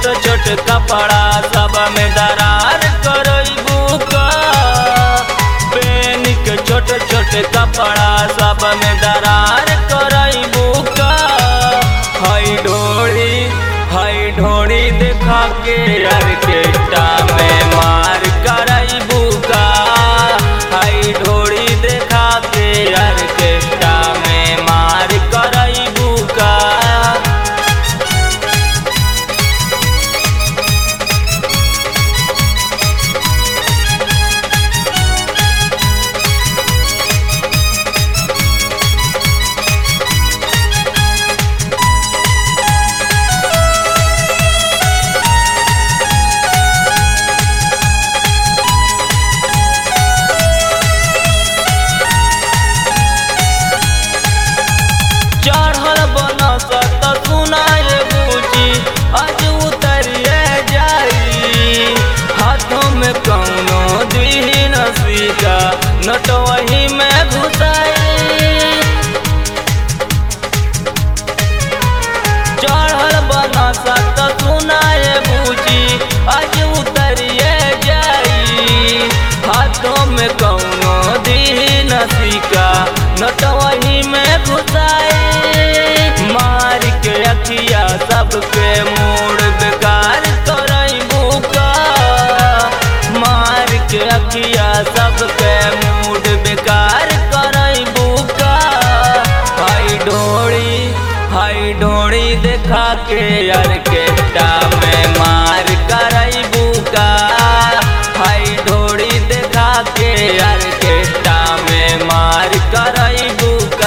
छोट छोट कपड़ा सब में दरार करबू का। पेन के छोट छोट कपड़ा सब में दरार करबू का। हई ढोड़ी देखा के ऑर्केस्ट्रा में मार करबू का। हई ढोड़ी देखा के ऑर्केस्ट्रा में मार करबू का। चढ़ल बनसत सुनाए बूझी आज उतरिए जाई। हाथों में कौनो दीन सीका नट वही में घुसाई। चढ़ल बनसत सुनाए बूझी आज उतरिए जाई। हाथों में कौनो दीन सीका नट वही में घुसाई। मार के अखिया सबके मूड बेकार करबू का। मार के अखिया सबके मूड बेकार करबू का। हई ढोड़ी देखा के ऑर्केस्ट्रा में मार करबू का। हई ढोड़ी देखा के ऑर्केस्ट्रा में मार करबू का।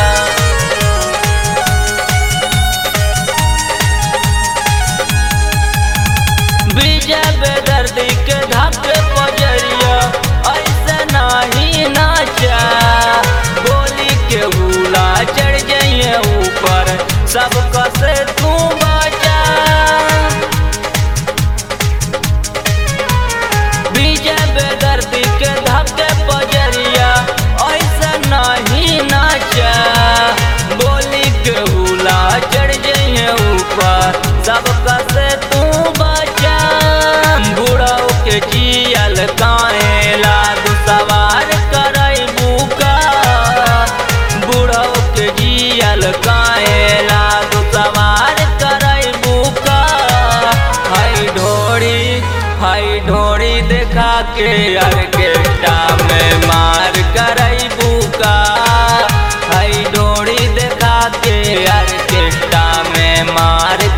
विजय बेदर्दी के धक्के पजरिया ऐसे नहीं नाचा। गोली के हुला चढ़ जाइए ऊपर सब कसे तू बचा। विजय बेदर्दी के धक्के पजरिया ऐसे नहीं नाचा। गोली के हुला चढ़ जाइए ऊपर सब कसे तू बचा। बुढ़ऊ के जियल काहे लादू सवार करबू का। बुढ़ऊ के जियल काहे लादू सवार करबू का। हई ढोड़ी देखा के ऑर्केस्ट्रा में मार करबू का। हई ढोड़ी देखा के ऑर्केस्ट्रा में मार